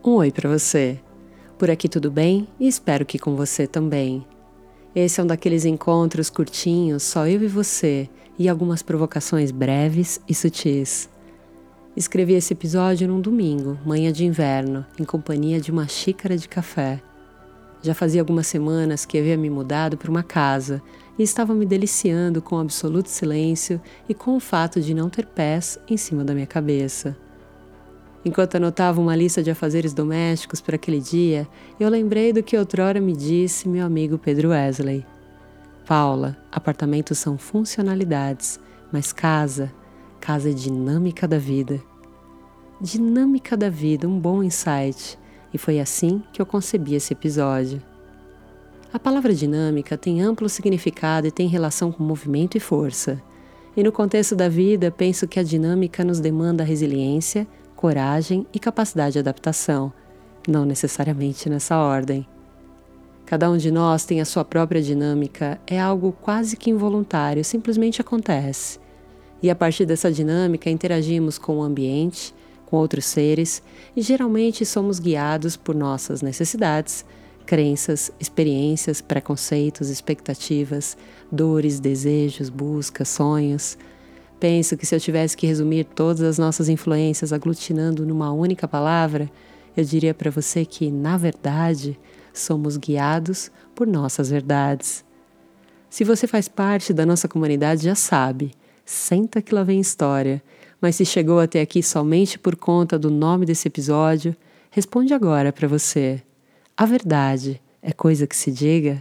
Um oi para você. Por aqui tudo bem e espero que com você também. Esse é um daqueles encontros curtinhos, só eu e você, e algumas provocações breves e sutis. Escrevi esse episódio num domingo, manhã de inverno, em companhia de uma xícara de café. Já fazia algumas semanas que havia me mudado para uma casa e estava me deliciando com o absoluto silêncio e com o fato de não ter pés em cima da minha cabeça. Enquanto anotava uma lista de afazeres domésticos para aquele dia, eu lembrei do que outrora me disse meu amigo Pedro Wesley. Paula, apartamentos são funcionalidades, mas casa é dinâmica da vida. Dinâmica da vida, um bom insight, e foi assim que eu concebi esse episódio. A palavra dinâmica tem amplo significado e tem relação com movimento e força. E no contexto da vida, penso que a dinâmica nos demanda resiliência, coragem e capacidade de adaptação, não necessariamente nessa ordem. Cada um de nós tem a sua própria dinâmica, é algo quase que involuntário, simplesmente acontece. E a partir dessa dinâmica interagimos com o ambiente, com outros seres e geralmente somos guiados por nossas necessidades, crenças, experiências, preconceitos, expectativas, dores, desejos, buscas, sonhos. Penso que se eu tivesse que resumir todas as nossas influências aglutinando numa única palavra, eu diria para você que, na verdade, somos guiados por nossas verdades. Se você faz parte da nossa comunidade, já sabe, senta que lá vem história, mas se chegou até aqui somente por conta do nome desse episódio, responde agora para você. A verdade é coisa que se diga?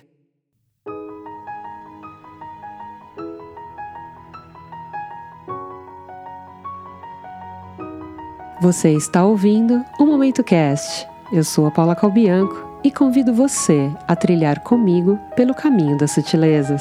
Você está ouvindo o Momento Cast. Eu sou a Paula Calbianco e convido você a trilhar comigo pelo caminho das sutilezas.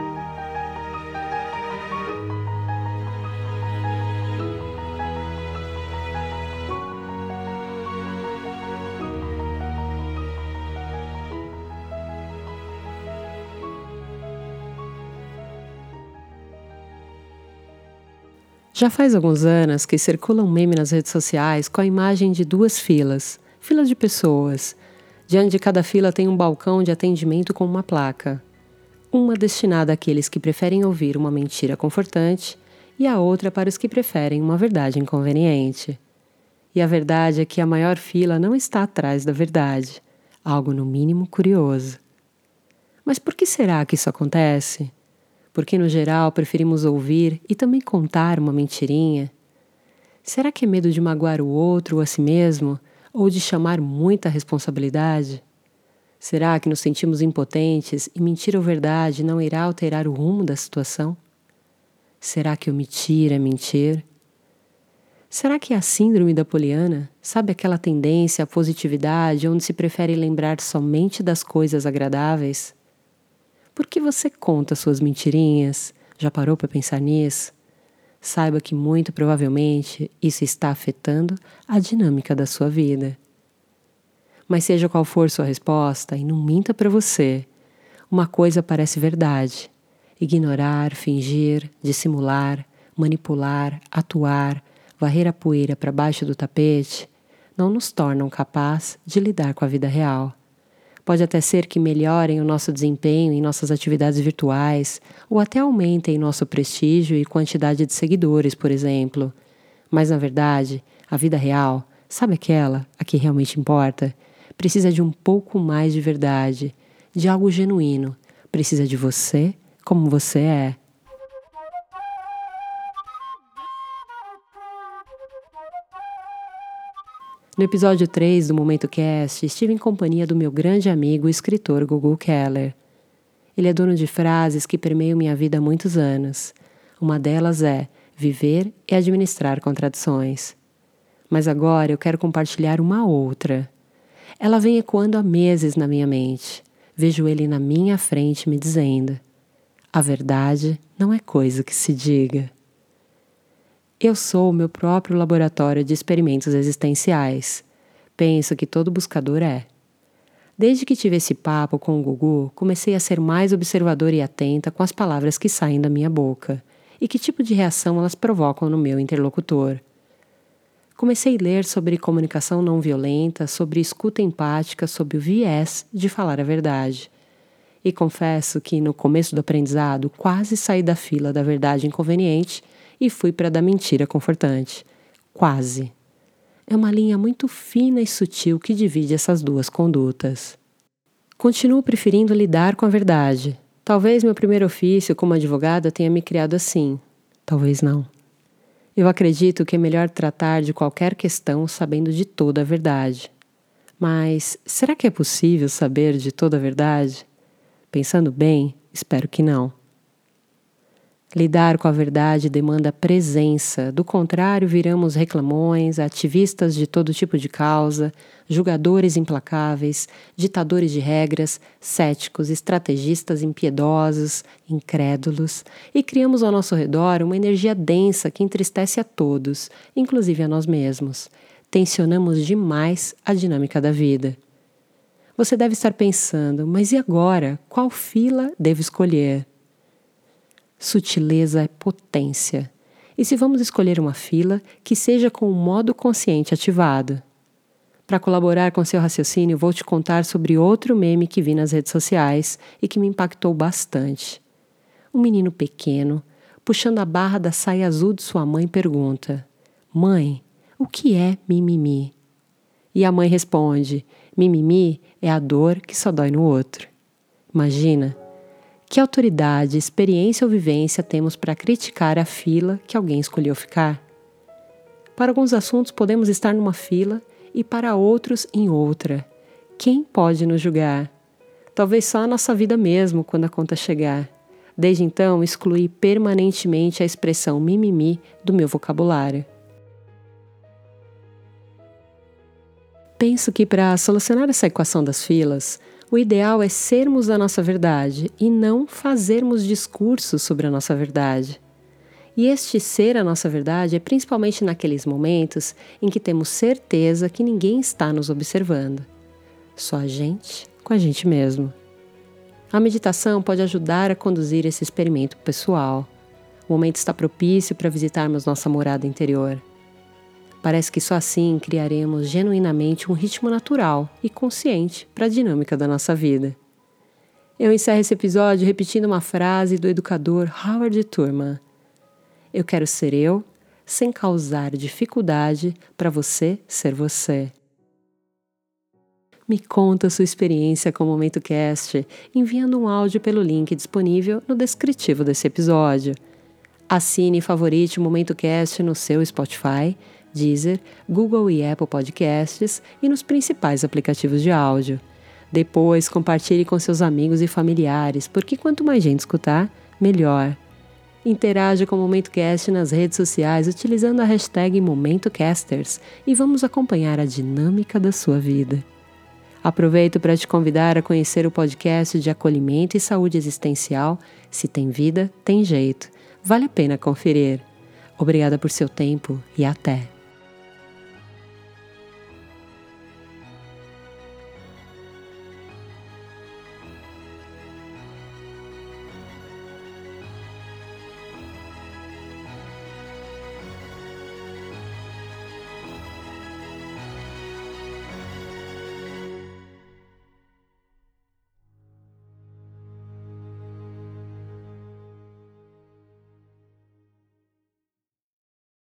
Já faz alguns anos que circula um meme nas redes sociais com a imagem de duas filas de pessoas. Diante de cada fila tem um balcão de atendimento com uma placa. Uma destinada àqueles que preferem ouvir uma mentira confortante e a outra para os que preferem uma verdade inconveniente. E a verdade é que a maior fila não está atrás da verdade, algo no mínimo curioso. Mas por que será que isso acontece? Porque, no geral, preferimos ouvir e também contar uma mentirinha? Será que é medo de magoar o outro ou a si mesmo? Ou de chamar muita responsabilidade? Será que nos sentimos impotentes e mentir ou verdade não irá alterar o rumo da situação? Será que omitir é mentir? Será que é a síndrome da Poliana? Sabe aquela tendência à positividade onde se prefere lembrar somente das coisas agradáveis? Por que você conta suas mentirinhas? Já parou para pensar nisso? Saiba que muito provavelmente isso está afetando a dinâmica da sua vida. Mas seja qual for sua resposta, e não minta para você, uma coisa parece verdade. Ignorar, fingir, dissimular, manipular, atuar, varrer a poeira para baixo do tapete, não nos tornam capazes de lidar com a vida real. Pode até ser que melhorem o nosso desempenho em nossas atividades virtuais ou até aumentem nosso prestígio e quantidade de seguidores, por exemplo. Mas, na verdade, a vida real, sabe aquela, a que realmente importa, precisa de um pouco mais de verdade, de algo genuíno. Precisa de você como você é. No episódio 3 do Momento Cast, estive em companhia do meu grande amigo e escritor Gugu Keller. Ele é dono de frases que permeiam minha vida há muitos anos. Uma delas é viver e administrar contradições. Mas agora eu quero compartilhar uma outra. Ela vem ecoando há meses na minha mente. Vejo ele na minha frente me dizendo: a verdade não é coisa que se diga. Eu sou o meu próprio laboratório de experimentos existenciais. Penso que todo buscador é. Desde que tive esse papo com o Gugu, comecei a ser mais observadora e atenta com as palavras que saem da minha boca e que tipo de reação elas provocam no meu interlocutor. comecei a ler sobre comunicação não violenta, sobre escuta empática, sobre o viés de falar a verdade. E confesso que no começo do aprendizado quase saí da fila da verdade inconveniente e fui para a da mentira confortante. Quase. É uma linha muito fina e sutil que divide essas duas condutas. Continuo preferindo lidar com a verdade. Talvez meu primeiro ofício como advogada tenha me criado assim. Talvez não. Eu acredito que é melhor tratar de qualquer questão sabendo de toda a verdade. Mas será que é possível saber de toda a verdade? Pensando bem, espero que não. Lidar com a verdade demanda presença, do contrário, viramos reclamões, ativistas de todo tipo de causa, julgadores implacáveis, ditadores de regras, céticos, estrategistas impiedosos, incrédulos, e criamos ao nosso redor uma energia densa que entristece a todos, inclusive a nós mesmos. Tensionamos demais a dinâmica da vida. Você deve estar pensando, mas e agora? Qual fila devo escolher? Sutileza é potência. E se vamos escolher uma fila, que seja com o modo consciente ativado. Para colaborar com seu raciocínio, vou te contar sobre outro meme que vi nas redes sociais e que me impactou bastante. Um menino pequeno, puxando a barra da saia azul de sua mãe, pergunta: "Mãe, o que é mimimi?" E a mãe responde: "Mimimi é a dor que só dói no outro." Imagina. Que autoridade, experiência ou vivência temos para criticar a fila que alguém escolheu ficar? Para alguns assuntos podemos estar numa fila e para outros em outra. Quem pode nos julgar? Talvez só a nossa vida mesmo quando a conta chegar. Desde então, excluí permanentemente a expressão mimimi do meu vocabulário. Penso que para solucionar essa equação das filas, o ideal é sermos a nossa verdade e não fazermos discursos sobre a nossa verdade. E este ser a nossa verdade é principalmente naqueles momentos em que temos certeza que ninguém está nos observando. Só a gente com a gente mesmo. A meditação pode ajudar a conduzir esse experimento pessoal. O momento está propício para visitarmos nossa morada interior. Parece que só assim criaremos genuinamente um ritmo natural e consciente para a dinâmica da nossa vida. Eu encerro esse episódio repetindo uma frase do educador Howard Thurman. Eu quero ser eu, sem causar dificuldade para você ser você. Me conta sua experiência com o Momento Cast, enviando um áudio pelo link disponível no descritivo desse episódio. Assine e favorite o Momento Cast no seu Spotify, Deezer, Google e Apple Podcasts e nos principais aplicativos de áudio. Depois, compartilhe com seus amigos e familiares, porque quanto mais gente escutar, melhor. Interaja com o Momento Cast nas redes sociais utilizando a hashtag MomentoCasters e vamos acompanhar a dinâmica da sua vida. Aproveito para te convidar a conhecer o podcast de acolhimento e saúde existencial Se Tem Vida, Tem Jeito. Vale a pena conferir. Obrigada por seu tempo e até!